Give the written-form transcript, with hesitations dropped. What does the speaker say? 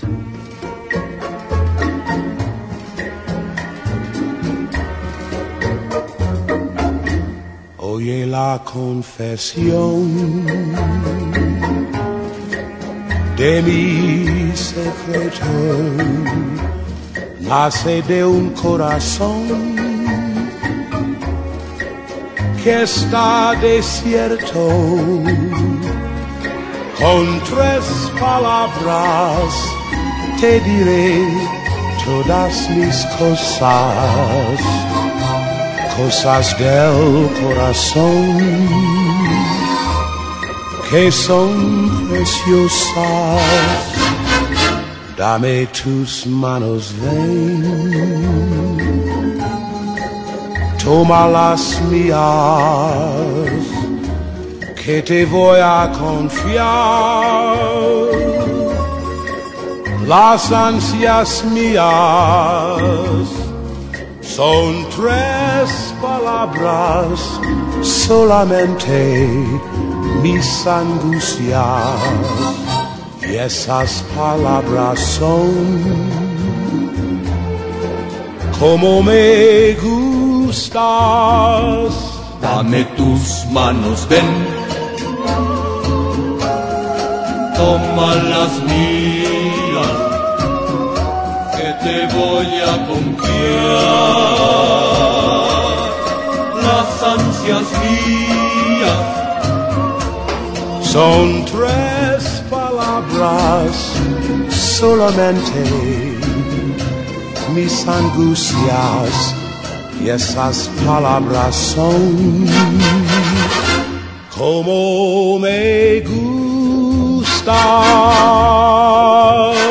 Oye la confesión de mi secreto, nace de un corazón que está desierto. Con tres palabras te diré todas mis cosas, cosas del corazón que son preciosas. Dame tus manos, ven, toma las mías, que te voy a confiar las ansias mías. Son tres palabras solamente, mis angustias, y esas palabras son como me gustas. Dame tus manos, ven, toma las mías, que te voy a confiar las ansias mías. Son tres palabras solamente, mis angustias, y esas palabras son como me gustan.